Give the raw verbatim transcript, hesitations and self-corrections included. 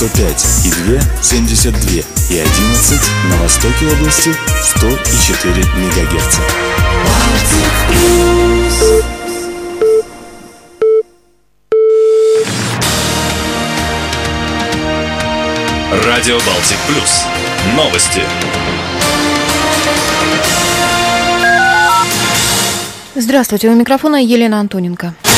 сто пять и два семьдесят два и одиннадцать на востоке области сто и четыре мегагерца. Радио Балтик Плюс. Новости. Здравствуйте, у микрофона Елена Антоненко.